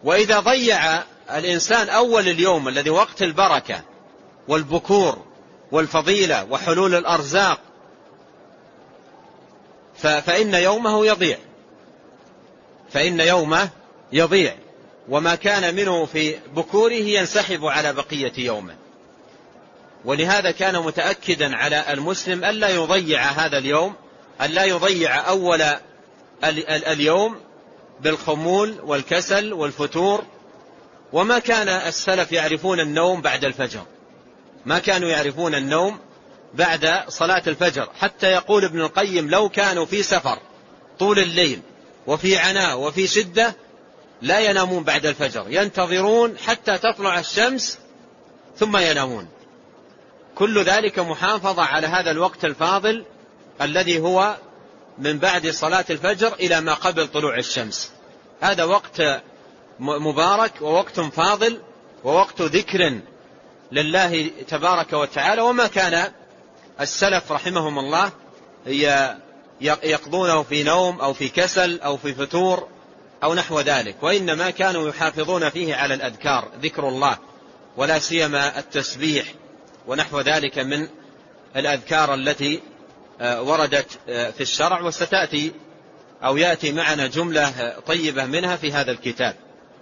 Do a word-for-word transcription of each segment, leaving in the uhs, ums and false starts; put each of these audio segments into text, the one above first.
وإذا ضيع الإنسان أول اليوم الذي وقت البركة والبكور والفضيلة وحلول الأرزاق فإن يومه يضيع فإن يومه يضيع وما كان منه في بكوره ينسحب على بقية يومه. ولهذا كان متأكدا على المسلم ألا يضيع هذا اليوم، ألا يضيع أول اليوم بالخمول والكسل والفتور. وما كان السلف يعرفون النوم بعد الفجر، ما كانوا يعرفون النوم بعد صلاة الفجر، حتى يقول ابن القيم لو كانوا في سفر طول الليل وفي عناء وفي شدة لا ينامون بعد الفجر، ينتظرون حتى تطلع الشمس ثم ينامون. كل ذلك محافظة على هذا الوقت الفاضل الذي هو من بعد صلاة الفجر إلى ما قبل طلوع الشمس. هذا وقت مبارك ووقت فاضل ووقت ذكر لله تبارك وتعالى. وما كان السلف رحمهم الله يقضونه في نوم أو في كسل أو في فتور أو نحو ذلك، وإنما كانوا يحافظون فيه على الأذكار، ذكر الله ولا سيما التسبيح ونحو ذلك من الأذكار التي وردت في الشرع، وستأتي أو يأتي معنا جملة طيبة منها في هذا الكتاب.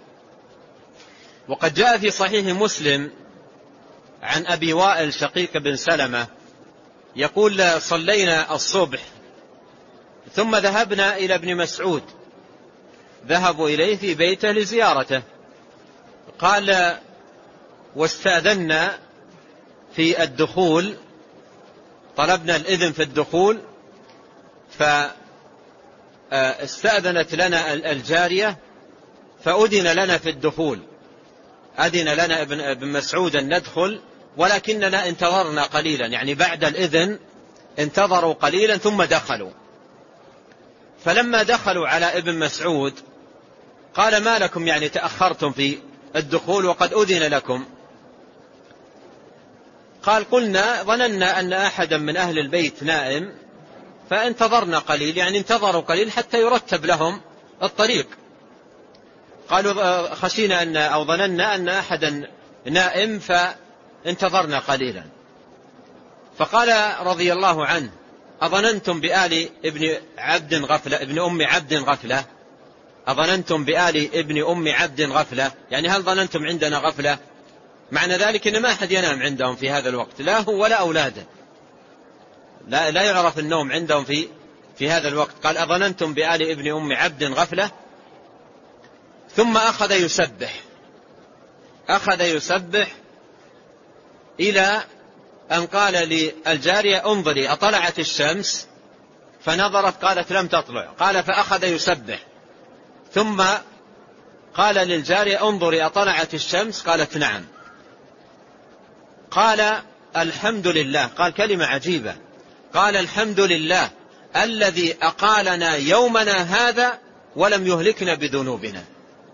وقد جاء في صحيح مسلم عن أبي وائل شقيق بن سلمة يقول صلينا الصبح ثم ذهبنا إلى ابن مسعود، ذهبوا إليه في بيته لزيارته. قال واستأذنا في الدخول، طلبنا الإذن في الدخول فاستأذنت لنا الجارية فأذن لنا في الدخول، أذن لنا ابن مسعود أن ندخل، ولكننا انتظرنا قليلا، يعني بعد الإذن انتظروا قليلا ثم دخلوا. فلما دخلوا على ابن مسعود قال ما لكم يعني تأخرتم في الدخول وقد أذن لكم؟ قال قلنا ظننا أن أحدا من أهل البيت نائم فانتظرنا قليل، يعني انتظروا قليل حتى يرتب لهم الطريق. قالوا خشينا أن أو ظننا أن أحدا نائم فانتظرنا قليلا. فقال رضي الله عنه أظننتم بآل ابن عبد غفلة ابن أم عبد غفلة أظننتم بآل ابن أم عبد غفلة، يعني هل ظننتم عندنا غفلة؟ معنى ذلك أن ما أحد ينام عندهم في هذا الوقت، لا هو ولا أولاده، لا, لا يعرف النوم عندهم في, في هذا الوقت. قال أظننتم بآل ابن أم عبد غفلة. ثم أخذ يسبح أخذ يسبح إلى أن قال للجارية انظري أطلعت الشمس؟ فنظرت قالت لم تطلع. قال فأخذ يسبح ثم قال للجارية انظري أطلعت الشمس؟ قالت نعم. قال الحمد لله، قال كلمة عجيبة، قال الحمد لله الذي أقالنا يومنا هذا ولم يهلكنا بذنوبنا.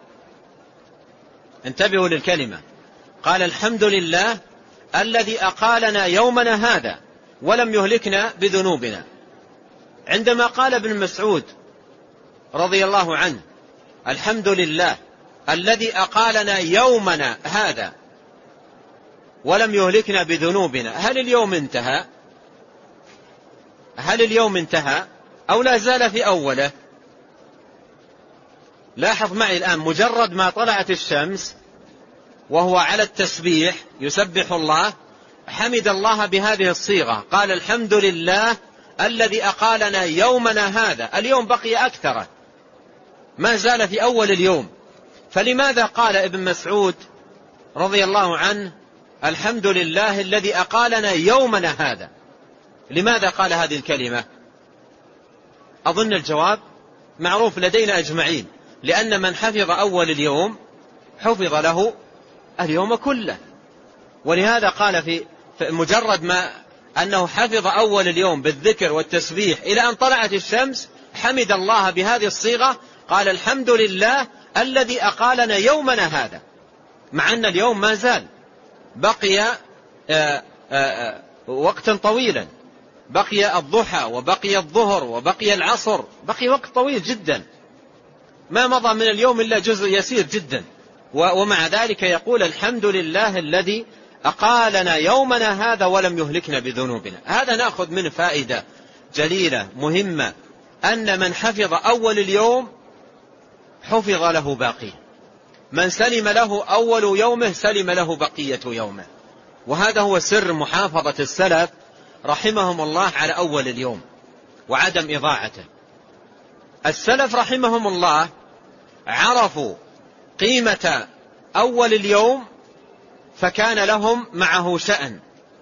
انتبهوا للكلمة، قال الحمد لله الذي أقالنا يومنا هذا ولم يهلكنا بذنوبنا. عندما قال ابن مسعود رضي الله عنه الحمد لله الذي أقالنا يومنا هذا ولم يهلكنا بذنوبنا، هل اليوم انتهى؟ هل اليوم انتهى أو لا زال في أوله؟ لاحظ معي الآن، مجرد ما طلعت الشمس وهو على التسبيح يسبح الله حمد الله بهذه الصيغة، قال الحمد لله الذي أقالنا يومنا هذا، اليوم بقي أكثر، ما زال في أول اليوم. فلماذا قال ابن مسعود رضي الله عنه الحمد لله الذي أقالنا يومنا هذا؟ لماذا قال هذه الكلمة؟ أظن الجواب معروف لدينا أجمعين، لأن من حفظ أول اليوم حفظ له اليوم كله. ولهذا قال في مجرد ما أنه حفظ أول اليوم بالذكر والتسبيح إلى أن طلعت الشمس حمد الله بهذه الصيغة، قال الحمد لله الذي أقالنا يومنا هذا، مع أن اليوم ما زال بقي آآ آآ وقتا طويلا، بقي الضحى وبقي الظهر وبقي العصر، بقي وقت طويل جدا، ما مضى من اليوم إلا جزء يسير جدا. ومع ذلك يقول الحمد لله الذي أقالنا يومنا هذا ولم يهلكنا بذنوبنا. هذا نأخذ منه فائدة جليلة مهمة، أن من حفظ أول اليوم حفظ له باقيه، من سلم له أول يومه سلم له بقية يومه. وهذا هو سر محافظة السلف رحمهم الله على أول اليوم وعدم إضاعته. السلف رحمهم الله عرفوا قيمة أول اليوم فكان لهم معه شأن،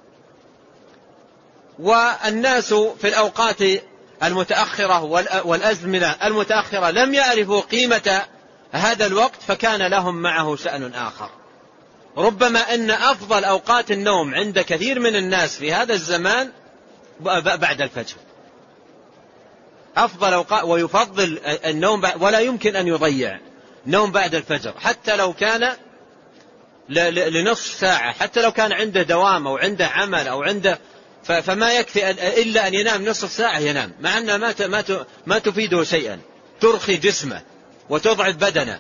والناس في الأوقات المتأخرة والأزمنة المتأخرة لم يعرفوا قيمة هذا الوقت فكان لهم معه شأن آخر. ربما أن أفضل أوقات النوم عند كثير من الناس في هذا الزمان بعد الفجر، أفضل أوقات، ويفضل النوم ولا يمكن أن يضيع نوم بعد الفجر حتى لو كان لنصف ساعة، حتى لو كان عنده دوام أو عنده عمل أو عنده، فما يكفي إلا أن ينام نصف ساعة ينام، مع أنها ما ما تفيده شيئا، ترخي جسمه وتضعف بدنه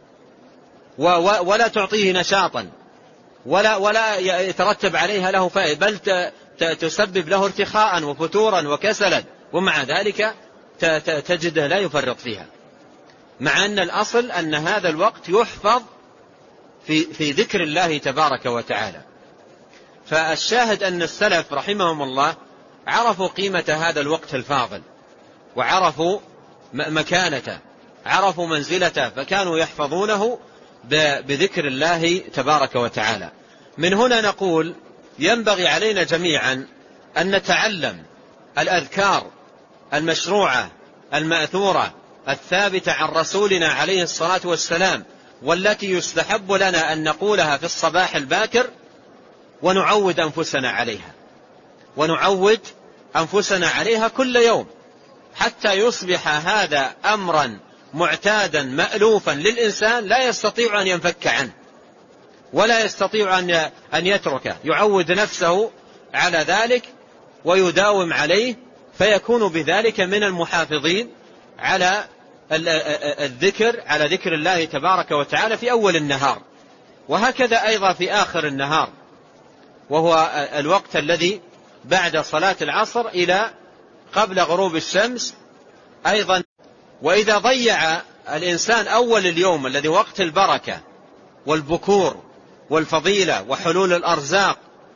ولا تعطيه نشاطا ولا ولا يترتب عليها له فائدة، بل تسبب له ارتخاء وفتورا وكسلا، ومع ذلك تجده لا يفرط فيها، مع أن الأصل أن هذا الوقت يحفظ في في ذكر الله تبارك وتعالى. فالشاهد أن السلف رحمهم الله عرفوا قيمة هذا الوقت الفاضل، وعرفوا مكانته، عرفوا منزلته، فكانوا يحفظونه بذكر الله تبارك وتعالى. من هنا نقول ينبغي علينا جميعا أن نتعلم الأذكار المشروعة المأثورة الثابتة عن رسولنا عليه الصلاة والسلام، والتي يستحب لنا أن نقولها في الصباح الباكر، ونعود أنفسنا عليها ونعود أنفسنا عليها كل يوم، حتى يصبح هذا أمرا معتادا مألوفا للإنسان لا يستطيع أن ينفك عنه ولا يستطيع أن يتركه، يعود نفسه على ذلك ويداوم عليه، فيكون بذلك من المحافظين على الذكر، على ذكر الله تبارك وتعالى في أول النهار، وهكذا أيضا في آخر النهار، وهو الوقت الذي بعد صلاة العصر إلى قبل غروب الشمس أيضا. وإذا ضيع الإنسان أول اليوم الذي وقت البركة والبكور والفضيلة وحلول الأرزاق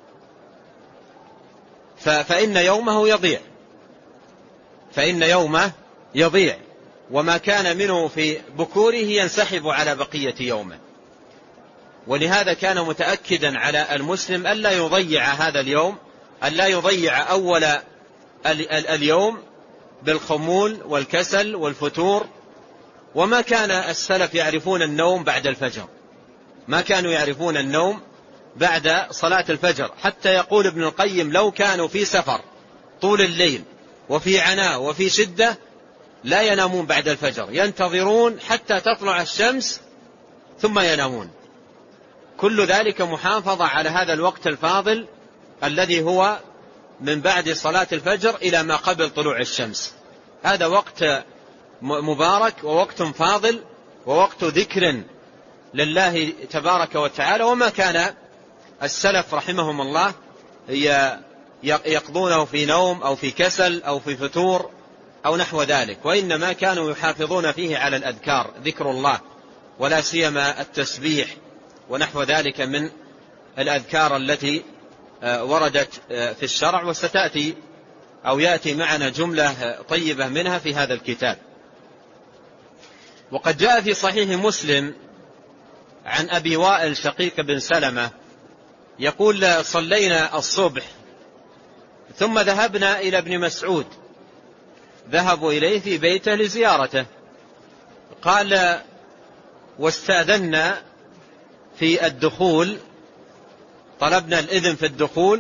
فإن يومه يضيع فإن يومه يضيع وما كان منه في بكوره ينسحب على بقية يومه. ولهذا كان متأكدا على المسلم ألا يضيع هذا اليوم، ألا يضيع أول اليوم بالخمول والكسل والفتور. وما كان السلف يعرفون النوم بعد الفجر، ما كانوا يعرفون النوم بعد صلاة الفجر، حتى يقول ابن القيم لو كانوا في سفر طول الليل وفي عناء وفي شدة لا ينامون بعد الفجر، ينتظرون حتى تطلع الشمس ثم ينامون. كل ذلك محافظة على هذا الوقت الفاضل الذي هو من بعد صلاة الفجر إلى ما قبل طلوع الشمس. هذا وقت مبارك ووقت فاضل ووقت ذكر لله تبارك وتعالى. وما كان السلف رحمهم الله يقضونه في نوم أو في كسل أو في فتور أو نحو ذلك، وإنما كانوا يحافظون فيه على الأذكار، ذكر الله، ولا سيما التسبيح ونحو ذلك من الأذكار التي وردت في الشرع، وستأتي أو يأتي معنا جملة طيبة منها في هذا الكتاب. وقد جاء في صحيح مسلم عن أبي وائل شقيق بن سلمة يقول صلينا الصبح ثم ذهبنا إلى ابن مسعود، ذهبوا إليه في بيته لزيارته، قال واستأذنا في الدخول، طلبنا الإذن في الدخول،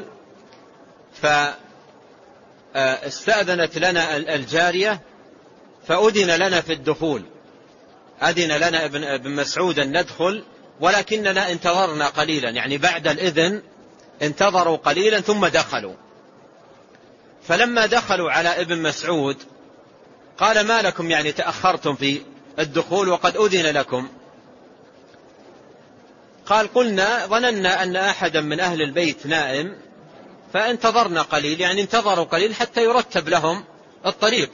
فاستأذنت لنا الجارية فأذن لنا في الدخول، أذن لنا ابن مسعود أن ندخل، ولكننا انتظرنا قليلا، يعني بعد الإذن انتظروا قليلا ثم دخلوا. فلما دخلوا على ابن مسعود قال ما لكم يعني تأخرتم في الدخول وقد أذن لكم؟ قال قلنا ظننا أن أحدا من أهل البيت نائم فانتظرنا قليل، يعني انتظروا قليل حتى يرتب لهم الطريق.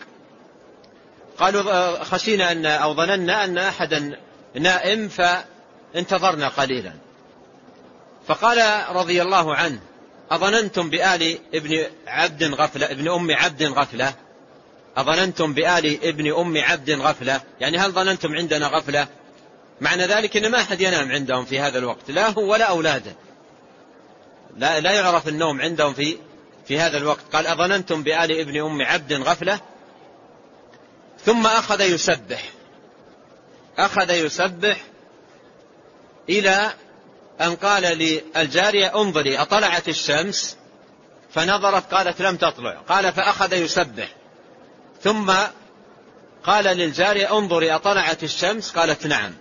قالوا خشينا أن أو ظننا أن أحدا نائم فانتظرنا قليلا. فقال رضي الله عنه أظننتم بآل ابن عبد غفلة ابن أم عبد غفلة أظننتم بآل ابن أم عبد غفلة، يعني هل ظننتم عندنا غفلة؟ معنى ذلك أن ما أحد ينام عندهم في هذا الوقت، لا هو ولا أولاده، لا, لا يعرف النوم عندهم في, في هذا الوقت. قال أظننتم بآل ابن أم عبد غفلة. ثم أخذ يسبح أخذ يسبح إلى أن قال للجارية انظري أطلعت الشمس؟ فنظرت قالت لم تطلع. قال فأخذ يسبح ثم قال للجارية انظري أطلعت الشمس؟ قالت نعم.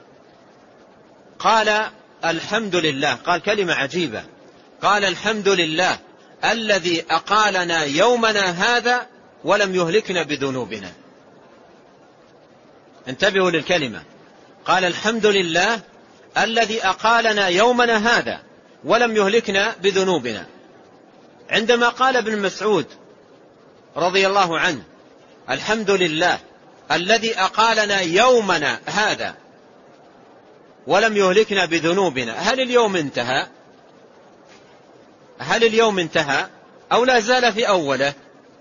قال الحمد لله، قال كلمة عجيبة، قال الحمد لله الذي أقالنا يومنا هذا ولم يهلكنا بذنوبنا. انتبهوا للكلمة، قال الحمد لله الذي أقالنا يومنا هذا ولم يهلكنا بذنوبنا. عندما قال ابن مسعود رضي الله عنه الحمد لله الذي أقالنا يومنا هذا ولم يهلكنا بذنوبنا، هل اليوم انتهى؟ هل اليوم انتهى أو لا زال في أوله؟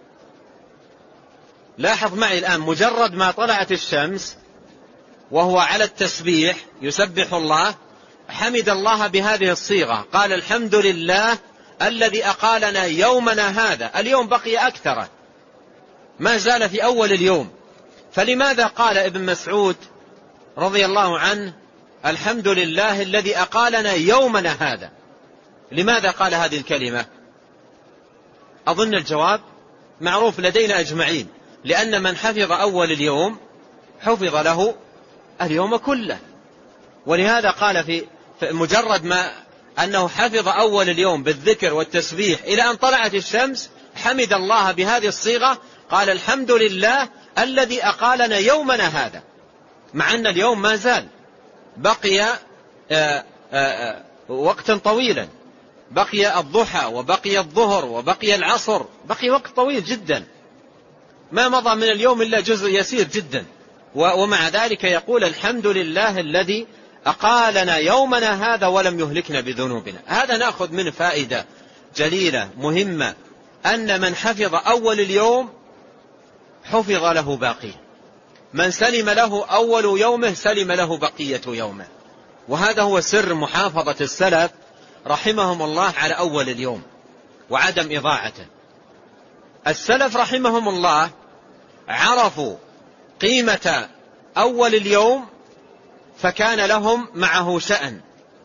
لاحظ معي الآن، مجرد ما طلعت الشمس وهو على التسبيح يسبح الله حمد الله بهذه الصيغة، قال الحمد لله الذي أقالنا يومنا هذا، اليوم بقي أكثر، ما زال في أول اليوم. فلماذا قال ابن مسعود رضي الله عنه الحمد لله الذي أقالنا يومنا هذا؟ لماذا قال هذه الكلمة؟ أظن الجواب معروف لدينا أجمعين، لأن من حفظ أول اليوم حفظ له اليوم كله. ولهذا قال في مجرد ما أنه حفظ أول اليوم بالذكر والتسبيح إلى أن طلعت الشمس حمد الله بهذه الصيغة، قال الحمد لله الذي أقالنا يومنا هذا، مع أن اليوم ما زال بقي آآ آآ وقتا طويلا، بقي الضحى وبقي الظهر وبقي العصر، بقي وقت طويل جدا، ما مضى من اليوم إلا جزء يسير جدا. ومع ذلك يقول الحمد لله الذي أقالنا يومنا هذا ولم يهلكنا بذنوبنا. هذا نأخذ منه فائدة جليلة مهمة، أن من حفظ أول اليوم حفظ له باقيه، من سلم له أول يومه سلم له بقية يومه. وهذا هو سر محافظة السلف رحمهم الله على أول اليوم وعدم إضاعته. السلف رحمهم الله عرفوا قيمة أول اليوم فكان لهم معه شأن،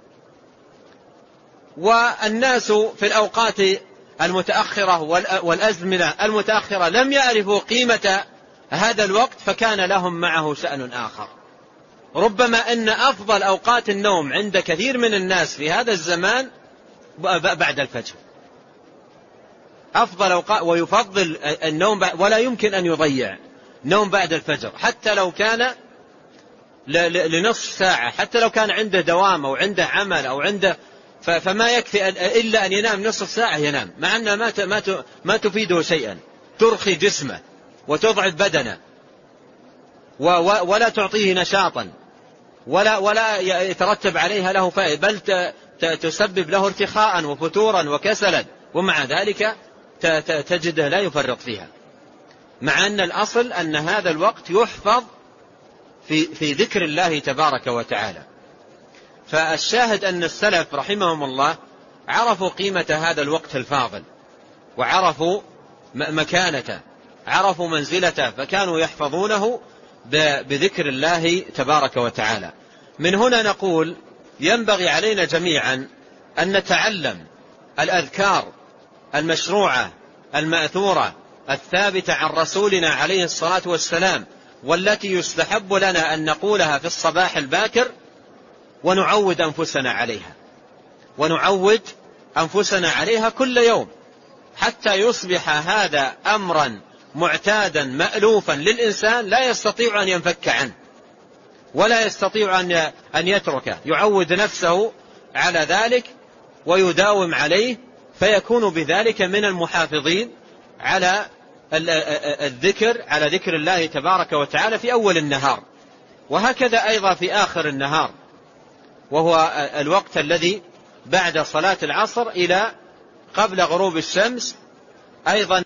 والناس في الأوقات المتأخرة والأزمنة المتأخرة لم يعرفوا قيمة هذا الوقت فكان لهم معه شأن آخر. ربما أن أفضل أوقات النوم عند كثير من الناس في هذا الزمان بعد الفجر، أفضل أوقات، ويفضل النوم ولا يمكن أن يضيع نوم بعد الفجر حتى لو كان لنصف ساعة، حتى لو كان عنده دوام أو عنده عمل أو عنده، فما يكفي إلا أن ينام نصف ساعة ينام، مع أنها ما ما تفيده شيئا، ترخي جسمه وتضعف بدنه ولا تعطيه نشاطا ولا ولا يترتب عليها له فائدة، بل تسبب له ارتخاء وفتورا وكسلا، ومع ذلك تجده لا يفرط فيها، مع أن الأصل أن هذا الوقت يحفظ في في ذكر الله تبارك وتعالى. فالشاهد أن السلف رحمهم الله عرفوا قيمة هذا الوقت الفاضل، وعرفوا مكانته، عرفوا منزلته، فكانوا يحفظونه بذكر الله تبارك وتعالى. من هنا نقول ينبغي علينا جميعا أن نتعلم الأذكار المشروعة المأثورة الثابتة عن رسولنا عليه الصلاة والسلام، والتي يستحب لنا أن نقولها في الصباح الباكر، ونعود أنفسنا عليها ونعود أنفسنا عليها كل يوم حتى يصبح هذا أمرا معتادا مألوفا للإنسان لا يستطيع أن ينفك عنه. ولا يستطيع أن يتركه، يعود نفسه على ذلك ويداوم عليه، فيكون بذلك من المحافظين على الذكر، على ذكر الله تبارك وتعالى في أول النهار، وهكذا أيضا في آخر النهار، وهو الوقت الذي بعد صلاة العصر إلى قبل غروب الشمس أيضا